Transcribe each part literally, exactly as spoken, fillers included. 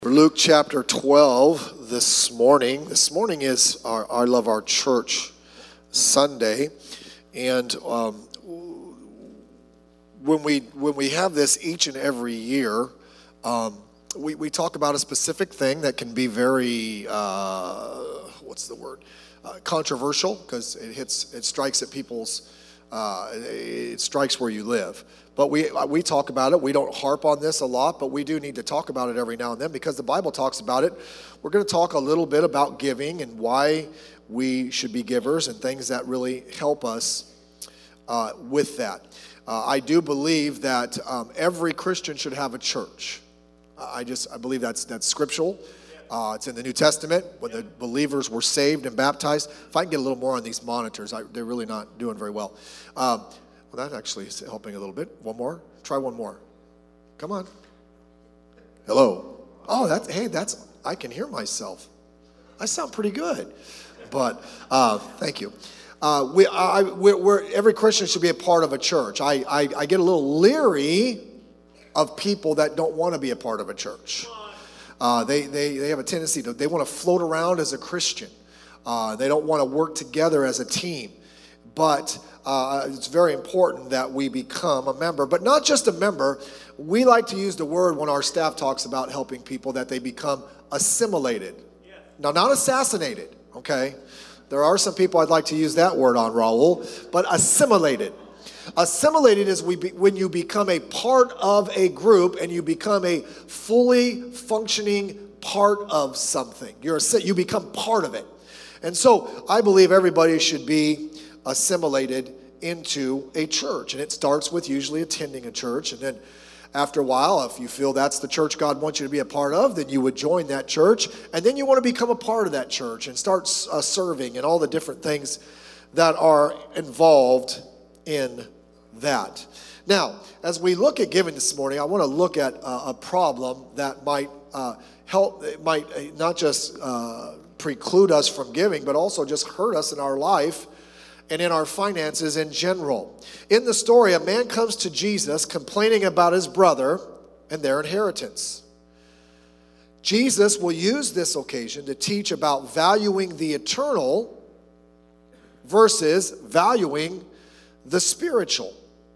Luke chapter twelve this morning. This morning is our I Love Our Church Sunday. And um, when we when we have this each and every year, um, we, we talk about a specific thing that can be very, uh, what's the word, uh, controversial, because it hits, it strikes at people's, uh, it strikes where you live. But we we talk about it. We don't harp on this a lot, but we do need to talk about it every now and then because the Bible talks about it. We're going to talk a little bit about giving and why we should be givers and things that really help us uh, with that. Uh, I do believe that um, every Christian should have a church. I just I believe that's that's scriptural. Uh, it's in the New Testament when the believers were saved and baptized. If I can get a little more on these monitors, I, they're really not doing very well. Um, Well, that actually is helping a little bit. One more. Try one more. Come on. Hello. Oh, that's, hey, that's, I can hear myself. I sound pretty good. But uh, thank you. Uh, we, I, we're, we're, every Christian should be a part of a church. I, I, I get a little leery of people that don't want to be a part of a church. Uh, they, they, they have a tendency to, they want to float around as a Christian. Uh, they don't want to work together as a team. But uh, it's very important that we become a member. But not just a member. We like to use the word when our staff talks about helping people that they become assimilated. Yeah. Now, not assassinated, okay? There are some people I'd like to use that word on, Raul. But assimilated. Assimilated is we be, when you become a part of a group and you become a fully functioning part of something. You're a, you become part of it. And so I believe everybody should be assimilated into a church. And it starts with usually attending a church. And then after a while, if you feel that's the church God wants you to be a part of, then you would join that church. And then you want to become a part of that church and start uh, serving and all the different things that are involved in that. Now, as we look at giving this morning, I want to look at uh, a problem that might uh, help, it might not just uh, preclude us from giving, but also just hurt us in our life and in our finances in general. In the story, a man comes to Jesus complaining about his brother and their inheritance. Jesus will use this occasion to teach about valuing the eternal versus valuing the spiritual.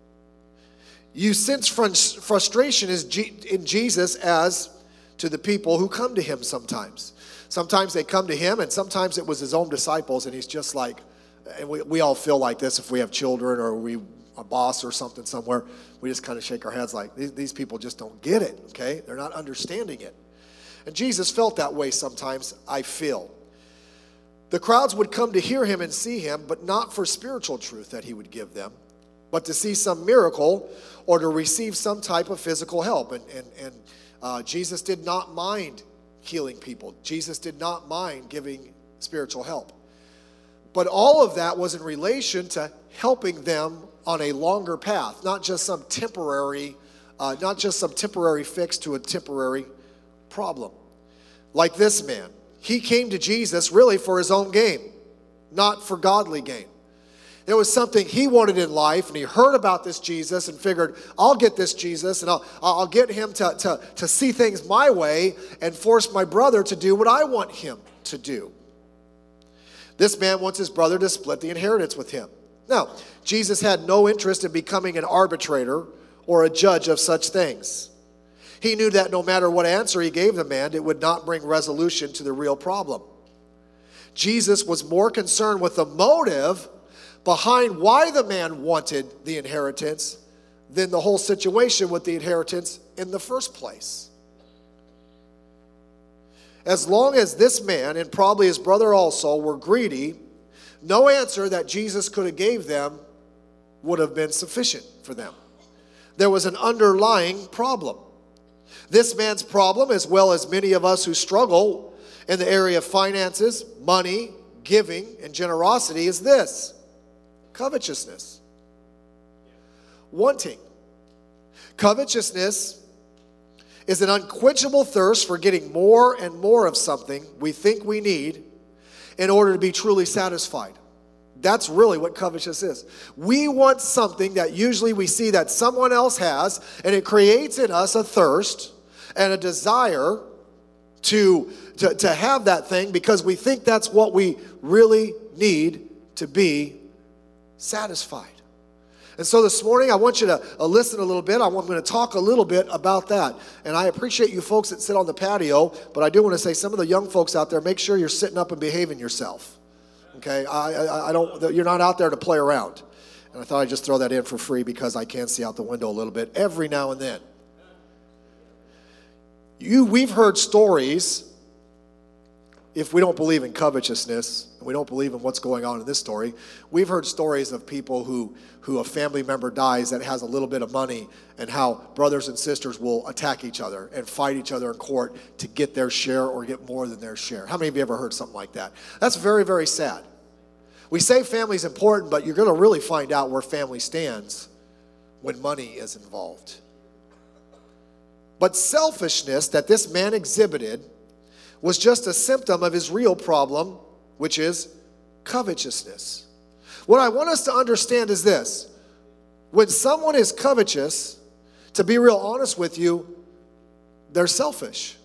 You sense frustration in Jesus as to the people who come to him sometimes. Sometimes they come to him, and sometimes it was his own disciples, and he's just like, and we, we all feel like this if we have children or we a boss or something somewhere. We just kind of shake our heads like, these, these people just don't get it, okay? They're not understanding it. And Jesus felt that way sometimes, I feel. The crowds would come to hear him and see him, but not for spiritual truth that he would give them, but to see some miracle or to receive some type of physical help. And, and, and uh, Jesus did not mind healing people. Jesus did not mind giving spiritual help. But all of that was in relation to helping them on a longer path, not just some temporary, uh, not just some temporary fix to a temporary problem. Like this man, he came to Jesus really for his own gain, not for godly gain. There was something he wanted in life, and he heard about this Jesus and figured, I'll get this Jesus, and I'll, I'll get him to, to, to see things my way and force my brother to do what I want him to do. This man wants his brother to split the inheritance with him. Now, Jesus had no interest in becoming an arbitrator or a judge of such things. He knew that no matter what answer he gave the man, it would not bring resolution to the real problem. Jesus was more concerned with the motive behind why the man wanted the inheritance than the whole situation with the inheritance in the first place. As long as this man, and probably his brother also, were greedy, no answer that Jesus could have gave them would have been sufficient for them. There was an underlying problem. This man's problem, as well as many of us who struggle in the area of finances, money, giving, and generosity, is this: covetousness. Wanting. Covetousness is an unquenchable thirst for getting more and more of something we think we need in order to be truly satisfied. That's really what covetousness is. We want something that usually we see that someone else has, and it creates in us a thirst and a desire to, to, to have that thing because we think that's what we really need to be satisfied. And so this morning, I want you to uh, listen a little bit. I'm going to talk a little bit about that. And I appreciate you folks that sit on the patio, but I do want to say some of the young folks out there, make sure you're sitting up and behaving yourself. Okay? I, I, I don't, you're not out there to play around. And I thought I'd just throw that in for free because I can see out the window a little bit every now and then. You, we've heard stories, if we don't believe in covetousness, and we don't believe in what's going on in this story, we've heard stories of people who, who a family member dies that has a little bit of money and how brothers and sisters will attack each other and fight each other in court to get their share or get more than their share. How many of you ever heard something like that? That's very, very sad. We say family's important, but you're going to really find out where family stands when money is involved. But selfishness that this man exhibited was just a symptom of his real problem, which is covetousness. What I want us to understand is this. When someone is covetous, to be real honest with you, they're selfish.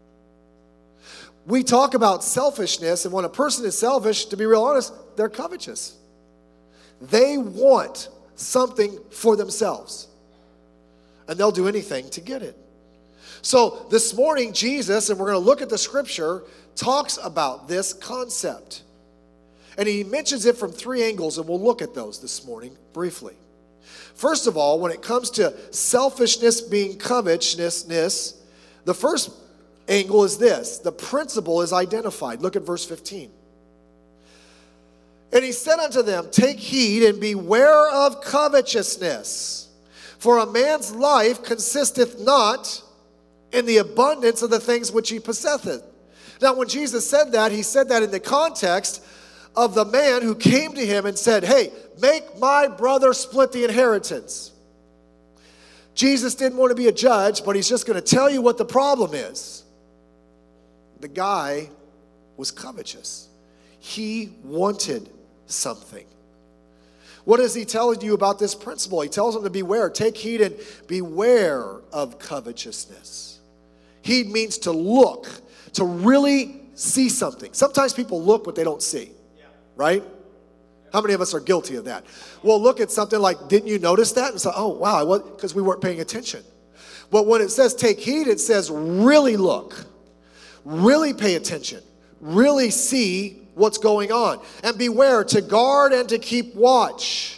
We talk about selfishness, and when a person is selfish, to be real honest, they're covetous. They want something for themselves, and they'll do anything to get it. So this morning, Jesus, and we're going to look at the scripture, talks about this concept. And he mentions it from three angles, and we'll look at those this morning briefly. First of all, when it comes to selfishness being covetousness, the first angle is this. The principle is identified. Look at verse fifteen. And he said unto them, take heed and beware of covetousness, for a man's life consisteth not in the abundance of the things which he possesseth. Now, when Jesus said that, he said that in the context of the man who came to him and said, hey, make my brother split the inheritance. Jesus didn't want to be a judge, but he's just going to tell you what the problem is. The guy was covetous. He wanted something. What is he telling you about this principle? He tells them to beware. Take heed and beware of covetousness. Heed means to look, to really see something. Sometimes people look what they don't see, right? How many of us are guilty of that? We'll look at something like, didn't you notice that? And say, oh, wow, because we weren't paying attention. But when it says take heed, it says really look, really pay attention, really see what's going on. And beware, to guard and to keep watch.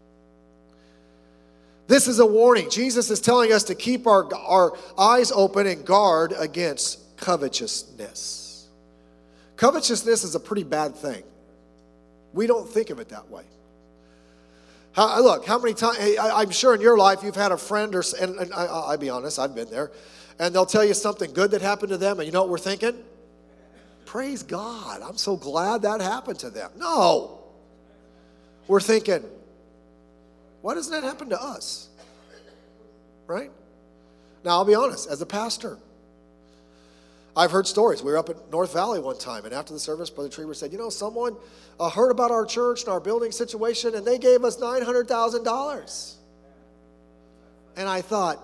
This is a warning. Jesus is telling us to keep our, our eyes open and guard against covetousness. Covetousness is a pretty bad thing. We don't think of it that way. How, look, how many times, I'm sure in your life you've had a friend, or and, and I, I'll be honest, I've been there, and they'll tell you something good that happened to them, and you know what we're thinking? Praise God, I'm so glad that happened to them. No. We're thinking, why doesn't that happen to us? Right? Now, I'll be honest, as a pastor, I've heard stories. We were up at North Valley one time, and after the service, Brother Trieber said, you know, someone uh, heard about our church and our building situation, and they gave us nine hundred thousand dollars. And I thought,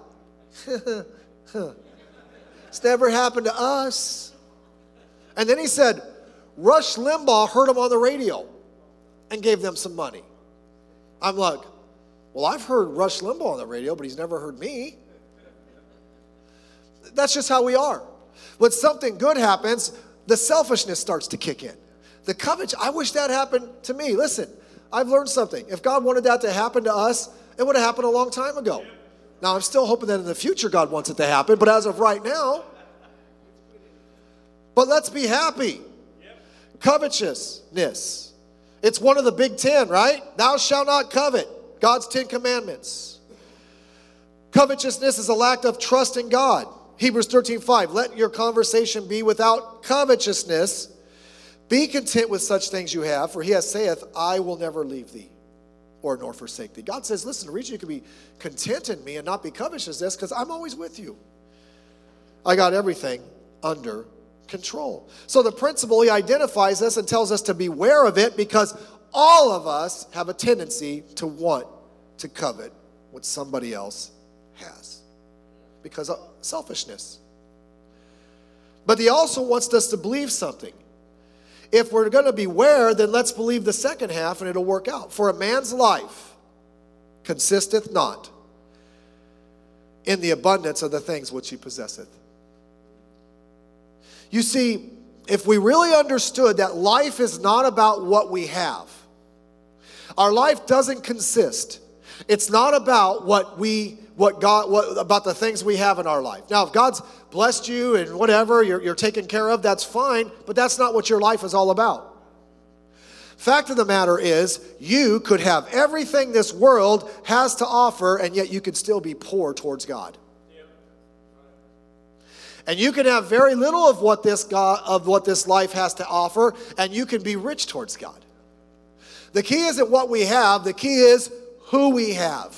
it's never happened to us. And then he said, Rush Limbaugh heard him on the radio and gave them some money. I'm like, well, I've heard Rush Limbaugh on the radio, but he's never heard me. That's just how we are. When something good happens, the selfishness starts to kick in. The covet, I wish that happened to me. Listen, I've learned something. If God wanted that to happen to us, it would have happened a long time ago. Now, I'm still hoping that in the future God wants it to happen, but as of right now, but let's be happy. Covetousness. It's one of the big ten, right? Thou shalt not covet. God's Ten Commandments. Covetousness is a lack of trust in God. Hebrews thirteen five, let your conversation be without covetousness. Be content with such things you have, for he has saith, I will never leave thee or nor forsake thee. God says, listen, the reason you can be content in me and not be covetous is this, because I'm always with you. I got everything under control. So the principle, he identifies us and tells us to beware of it, because all of us have a tendency to want to covet what somebody else has because of selfishness. But he also wants us to believe something. If we're going to beware, then let's believe the second half and it'll work out. For a man's life consisteth not in the abundance of the things which he possesseth. You see, if we really understood that life is not about what we have, our life doesn't consist. It's not about what we, what God, what about the things we have in our life. Now, if God's blessed you and whatever, you're, you're taken care of, that's fine, but that's not what your life is all about. Fact of the matter is, you could have everything this world has to offer, and yet you could still be poor towards God. And you can have very little of what this God, of what this life has to offer, and you can be rich towards God. The key isn't what we have, the key is who we have.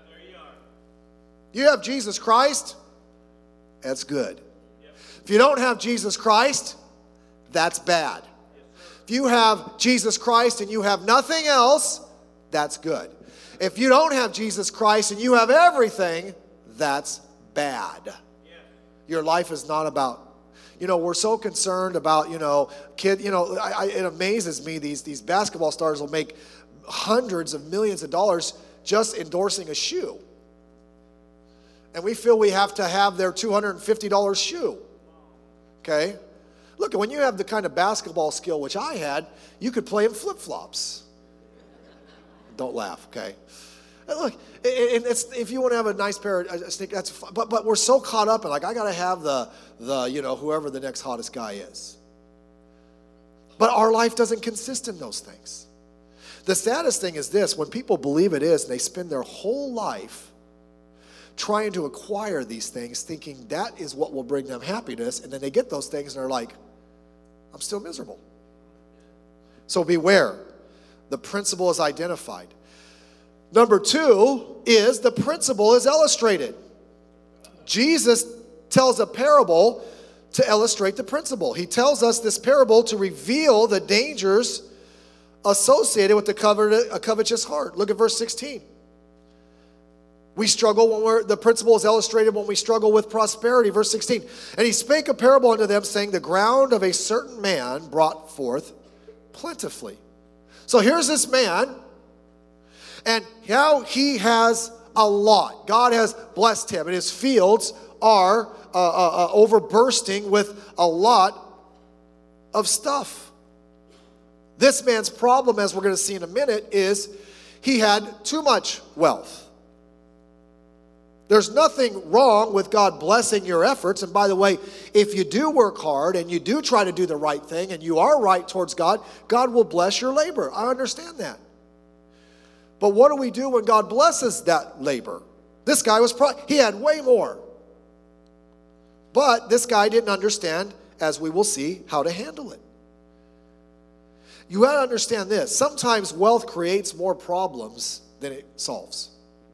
You have Jesus Christ, that's good. If you don't have Jesus Christ, that's bad. If you have Jesus Christ and you have nothing else, that's good. If you don't have Jesus Christ and you have everything, that's bad. Your life is not about, you know, we're so concerned about, you know, kid, you know, I, I, it amazes me, these, these basketball stars will make hundreds of millions of dollars just endorsing a shoe. And we feel we have to have their two hundred fifty dollars shoe. Okay? Look, when you have the kind of basketball skill which I had, you could play in flip-flops. Don't laugh, okay? And look, and it's, if you want to have a nice pair of sneakers, that's fine. But, but we're so caught up in, like, I got to have the, the, you know, whoever the next hottest guy is. But our life doesn't consist in those things. The saddest thing is this: when people believe it is, and they spend their whole life trying to acquire these things, thinking that is what will bring them happiness, and then they get those things and they're like, I'm still miserable. So beware. The principle is identified. Number two is the principle is illustrated. Jesus tells a parable to illustrate the principle. He tells us this parable to reveal the dangers associated with the covetous heart. Look at verse sixteen. We struggle when we're, the principle is illustrated when we struggle with prosperity. Verse sixteen. And he spake a parable unto them, saying, the ground of a certain man brought forth plentifully. So here's this man, and how he has a lot. God has blessed him, and his fields are uh, uh, uh, overbursting with a lot of stuff. This man's problem, as we're going to see in a minute, is he had too much wealth. There's nothing wrong with God blessing your efforts. And by the way, if you do work hard and you do try to do the right thing and you are right towards God, God will bless your labor. I understand that. But what do we do when God blesses that labor? This guy was, pro- he had way more. But this guy didn't understand, as we will see, how to handle it. You got to understand this. Sometimes wealth creates more problems than it solves.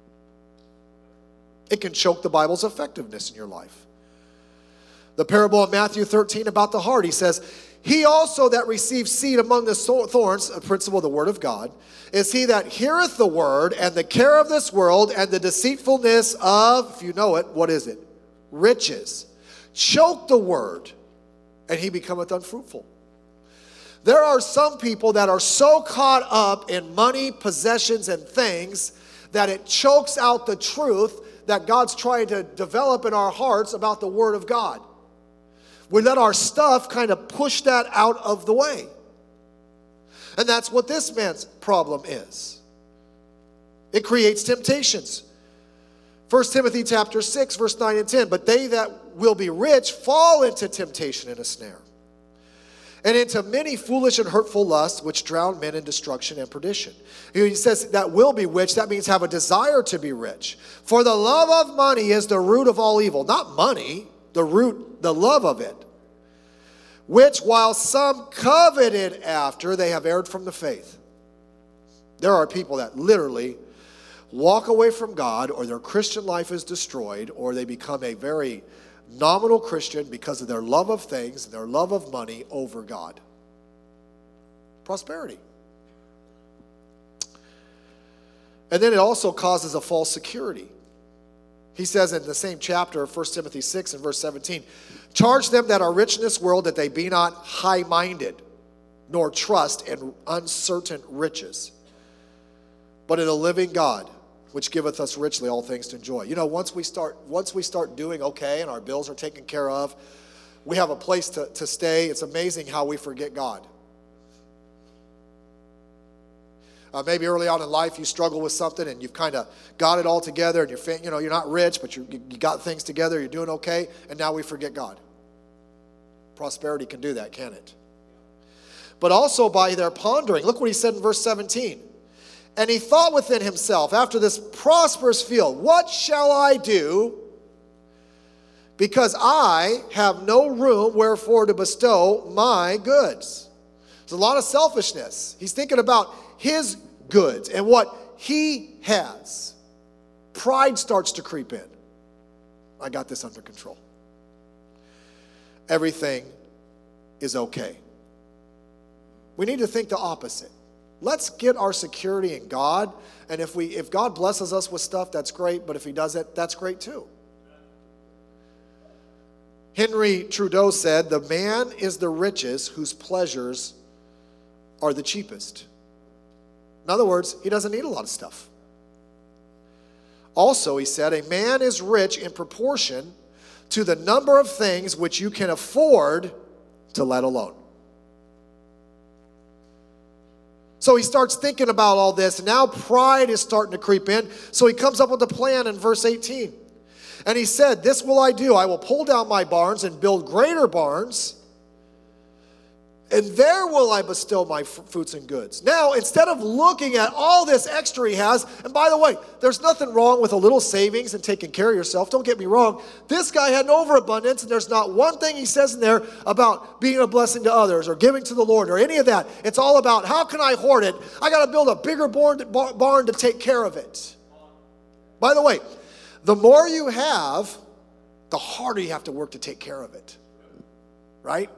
It can choke the Bible's effectiveness in your life. The parable of Matthew thirteen about the heart, he says, he also that receives seed among the thorns, a principle of the word of God, is he that heareth the word, and the care of this world, and the deceitfulness of, if you know it, what is it? Riches. Choke the word, and he becometh unfruitful. There are some people that are so caught up in money, possessions, and things that it chokes out the truth that God's trying to develop in our hearts about the Word of God. We let our stuff kind of push that out of the way. And that's what this man's problem is. It creates temptations. First Timothy chapter six, verse nine and ten. But they that will be rich fall into temptation and a snare, and into many foolish and hurtful lusts, which drown men in destruction and perdition. He says that will be rich. That means have a desire to be rich. For the love of money is the root of all evil. Not money, the root, the love of it. Which while some coveted after, they have erred from the faith. There are people that literally walk away from God, or their Christian life is destroyed, or they become a very nominal Christian because of their love of things, their love of money over God. Prosperity. And then it also causes a false security. He says in the same chapter, First Timothy six and verse seventeen, Charge them that are rich in this world, that they be not high-minded, nor trust in uncertain riches, but in a living God, which giveth us richly all things to enjoy. You know, once we start, once we start doing okay and our bills are taken care of, we have a place to, to stay. It's amazing how we forget God. Uh, maybe early on in life you struggle with something and you've kind of got it all together, and you're, you know, you're not rich, but you you got things together, you're doing okay, and now we forget God. Prosperity can do that, can it? But also by their pondering. Look what he said in verse seventeen. And he thought within himself, after this prosperous field, what shall I do? Because I have no room wherefore to bestow my goods. There's a lot of selfishness. He's thinking about his goods and what he has. Pride starts to creep in. I got this under control. Everything is okay. We need to think the opposite. Let's get our security in God, and if we if God blesses us with stuff, that's great, but if he doesn't, that's great too. Henry Trudeau said, the man is the richest whose pleasures are the cheapest. In other words, he doesn't need a lot of stuff. Also, he said, a man is rich in proportion to the number of things which you can afford to let alone. So he starts thinking about all this, and now pride is starting to creep in. So he comes up with a plan in verse eighteen. And he said, this will I do. I will pull down my barns and build greater barns, and there will I bestow my fruits and goods. Now, instead of looking at all this extra he has, and by the way, there's nothing wrong with a little savings and taking care of yourself. Don't get me wrong. This guy had an overabundance, and there's not one thing he says in there about being a blessing to others or giving to the Lord or any of that. It's all about, how can I hoard it? I got to build a bigger barn to, barn to take care of it. By the way, the more you have, the harder you have to work to take care of it. Right?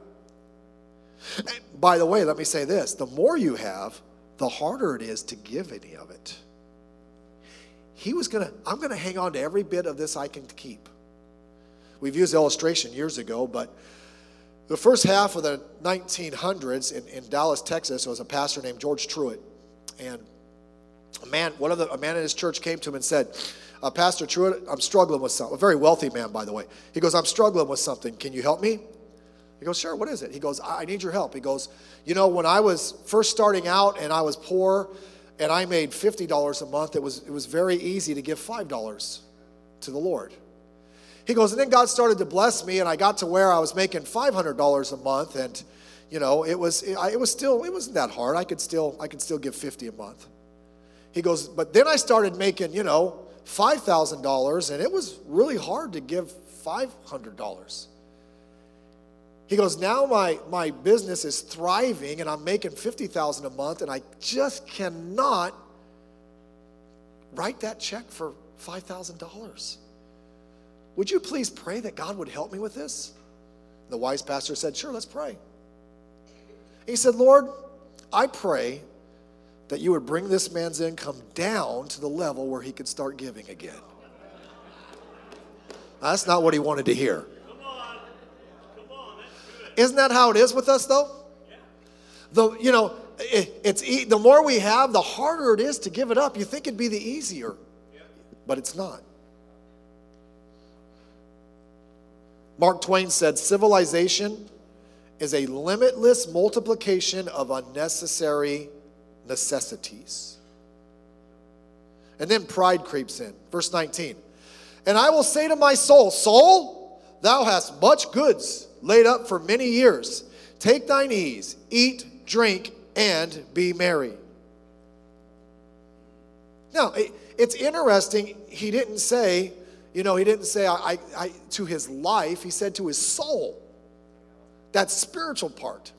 By the way, let me say this. The more you have, the harder it is to give any of it. He was going to, I'm going to hang on to every bit of this I can keep. We've used the illustration years ago, but the first half of the nineteen hundreds in, in Dallas, Texas, there was a pastor named George Truett. And a man, one of the, a man in his church came to him and said, uh, Pastor Truett, I'm struggling with something. A very wealthy man, by the way. He goes, I'm struggling with something. Can you help me? He goes, sure, what is it? He goes, I need your help. He goes, you know, when I was first starting out and I was poor and I made fifty dollars a month, it was, it was very easy to give five dollars to the Lord. He goes, and then God started to bless me and I got to where I was making five hundred dollars a month, and, you know, it was, it, it was still, it wasn't that hard. I could still, I could still give fifty a month. He goes, but then I started making, you know, five thousand dollars, and it was really hard to give five hundred dollars. He goes, now my, my business is thriving and I'm making fifty thousand dollars a month, and I just cannot write that check for five thousand dollars. Would you please pray that God would help me with this? The wise pastor said, sure, let's pray. He said, Lord, I pray that you would bring this man's income down to the level where he could start giving again. That's not what he wanted to hear. Isn't that how it is with us, though? The, you know, it, it's the more we have, the harder it is to give it up. You think it'd be the easier, but it's not. Mark Twain said, civilization is a limitless multiplication of unnecessary necessities. And then pride creeps in. Verse nineteen. And I will say to my soul, soul, thou hast much goods laid up for many years. Take thine ease, eat, drink, and be merry. Now, it, it's interesting. He didn't say, you know, he didn't say I, I, I, to his life. He said to his soul. That spiritual part.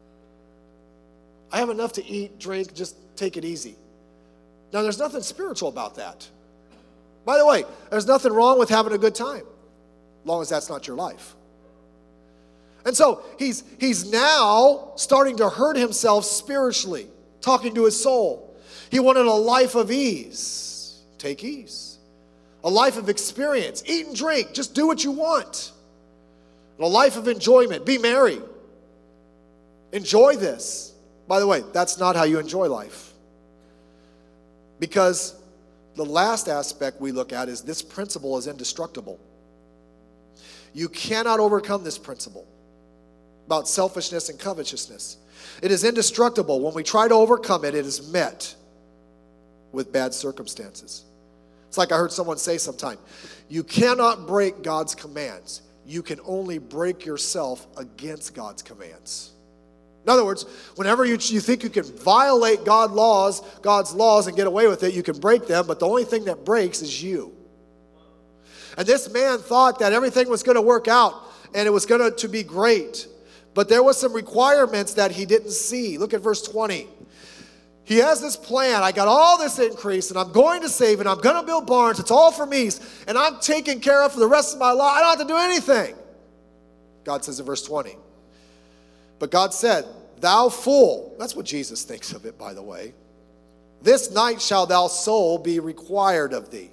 I have enough to eat, drink, just take it easy. Now, there's nothing spiritual about that. By the way, there's nothing wrong with having a good time, as long as that's not your life. And so he's, he's now starting to hurt himself spiritually, talking to his soul. He wanted a life of ease. Take ease. A life of experience. Eat and drink. Just do what you want. a life of enjoyment. Be merry. Enjoy this. By the way, that's not how you enjoy life. Because the last aspect we look at is this principle is indestructible. You cannot overcome this principle about selfishness and covetousness. It is indestructible. When we try to overcome it, it is met with bad circumstances. It's like I heard someone say sometime, you cannot break God's commands. You can only break yourself against God's commands. In other words, whenever you, you think you can violate God laws, God's laws and get away with it, you can break them, but the only thing that breaks is you. And this man thought that everything was going to work out and it was going to, to be great. But there was some requirements that he didn't see. Look at verse twenty. He has this plan. I got all this increase, and I'm going to save it. I'm going to build barns. It's all for me, and I'm taken care of for the rest of my life. I don't have to do anything. God says in verse twenty. But God said, thou fool. That's what Jesus thinks of it, by the way. This night shall thou soul be required of thee.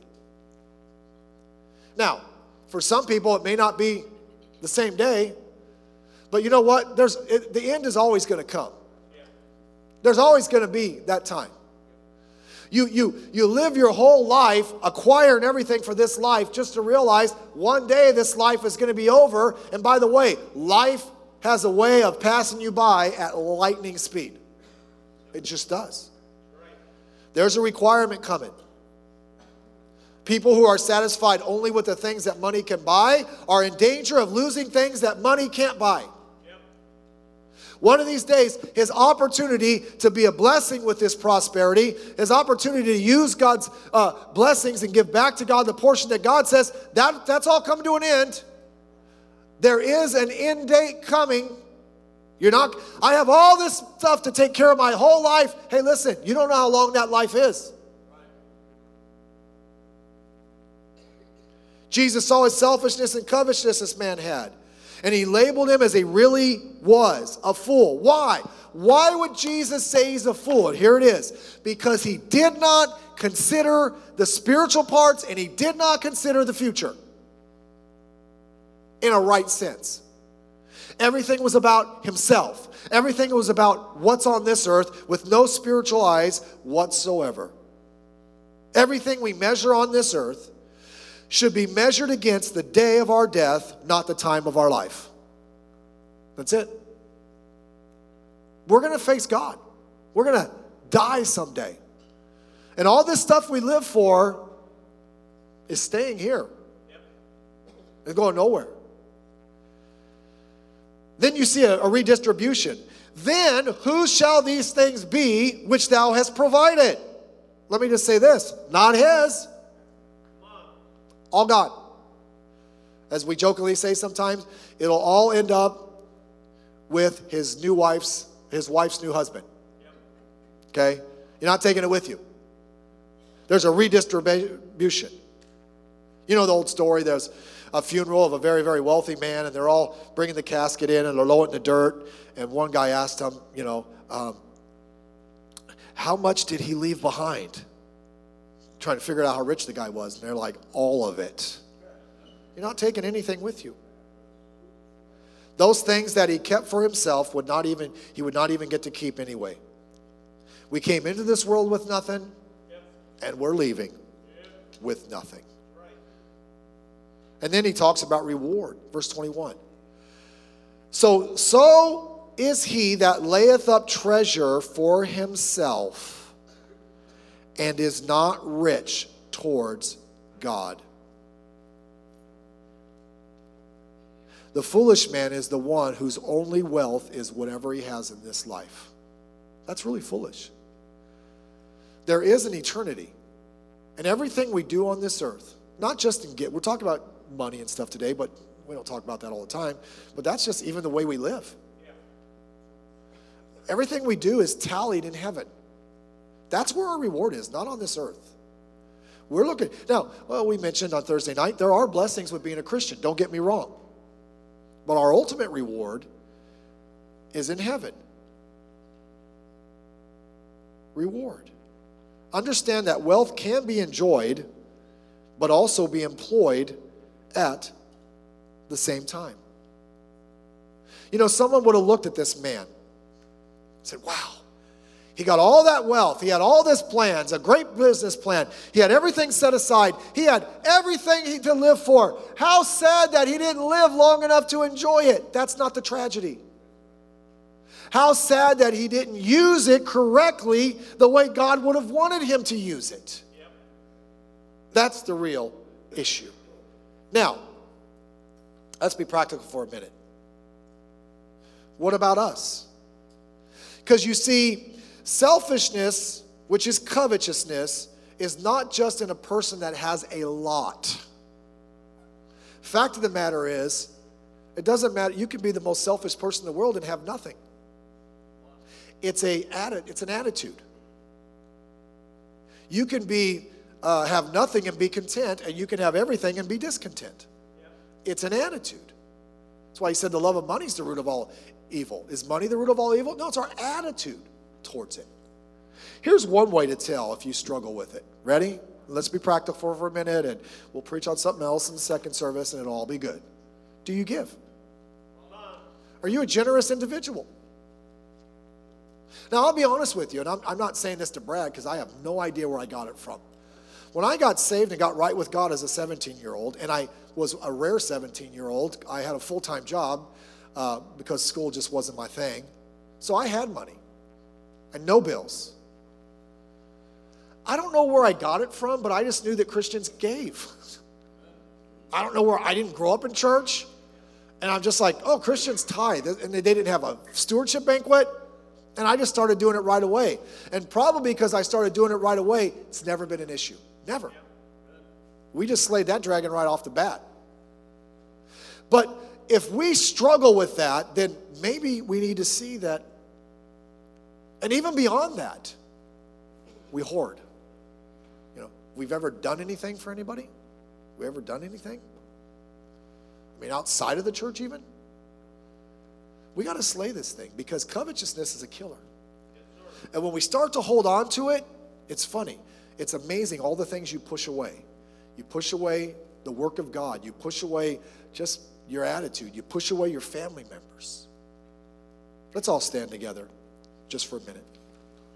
Now, for some people, it may not be the same day, but you know what? There's it, the end is always going to come. There's always going to be that time. You, you, you live your whole life acquiring everything for this life just to realize one day this life is going to be over. And by the way, life has a way of passing you by at lightning speed. It just does. There's a requirement coming. People who are satisfied only with the things that money can buy are in danger of losing things that money can't buy. One of these days, his opportunity to be a blessing with this prosperity, his opportunity to use God's uh, blessings and give back to God the portion that God says, that, that's all coming to an end. There is an end date coming. You're not, I have all this stuff to take care of my whole life. Hey, listen, you don't know how long that life is. Jesus saw his selfishness and covetousness this man had. And he labeled him as he really was, a fool. Why? Why would Jesus say he's a fool? And here it is. Because he did not consider the spiritual parts and he did not consider the future in a right sense. Everything was about himself. Everything was about what's on this earth with no spiritual eyes whatsoever. Everything we measure on this earth should be measured against the day of our death, not the time of our life. That's it. We're going to face God. We're going to die someday. And all this stuff we live for is staying here. It's going nowhere. Then you see a, a redistribution. Then whose shall these things be which thou hast provided? Let me just say this. Not his. All God. As we jokingly say sometimes, it'll all end up with his new wife's, his wife's new husband. Okay? You're not taking it with you. There's a redistribution. You know the old story, there's a funeral of a very, very wealthy man, and they're all bringing the casket in, and they're lowering the dirt, and one guy asked him, you know, um, how much did he leave behind? Trying to figure out how rich the guy was, and they're like, all of it. You're not taking anything with you. Those things that he kept for himself would not even he would not even get to keep anyway. We came into this world with nothing, and we're leaving with nothing. And then he talks about reward, verse twenty-one. So so is he that layeth up treasure for himself and is not rich towards God. The foolish man is the one whose only wealth is whatever he has in this life. That's really foolish. There is an eternity. And everything we do on this earth, not just in get, we're talking about money and stuff today, but we don't talk about that all the time. But that's just even the way we live. Everything we do is tallied in heaven. That's where our reward is, not on this earth. We're looking, now, well, we mentioned on Thursday night, there are blessings with being a Christian. Don't get me wrong. But our ultimate reward is in heaven. Reward. Understand that wealth can be enjoyed, but also be employed at the same time. You know, someone would have looked at this man and said, wow, he got all that wealth. He had all this plans, a great business plan. He had everything set aside. He had everything to live for. How sad that he didn't live long enough to enjoy it. That's not the tragedy. How sad that he didn't use it correctly the way God would have wanted him to use it. Yep. That's the real issue. Now, let's be practical for a minute. What about us? Because you see, selfishness, which is covetousness, is not just in a person that has a lot. Fact of the matter is, it doesn't matter. You can be the most selfish person in the world and have nothing. It's a it's an attitude. You can be uh, have nothing and be content, and you can have everything and be discontent. Yep. It's an attitude. That's why he said the love of money is the root of all evil. Is money the root of all evil? No, it's our attitude towards it. Here's one way to tell if you struggle with it. Ready? Let's be practical for, for a minute, and we'll preach on something else in the second service, and it'll all be good. Do you give? Are you a generous individual? Now, I'll be honest with you, and I'm, I'm not saying this to brag because I have no idea where I got it from. When I got saved and got right with God as a seventeen-year-old, and I was a rare seventeen-year-old, I had a full-time job uh, because school just wasn't my thing. So I had money and no bills. I don't know where I got it from, but I just knew that Christians gave. I don't know where, I didn't grow up in church, and I'm just like, oh, Christians tithe, and they didn't have a stewardship banquet. And I just started doing it right away. And probably because I started doing it right away, it's never been an issue. Never. We just slayed that dragon right off the bat. But if we struggle with that, then maybe we need to see that. And even beyond that, we hoard. You know, we've ever done anything for anybody? We ever done anything? I mean, outside of the church even? We got to slay this thing because covetousness is a killer. And when we start to hold on to it, it's funny. It's amazing all the things you push away. You push away the work of God. You push away just your attitude. You push away your family members. Let's all stand together just for a minute.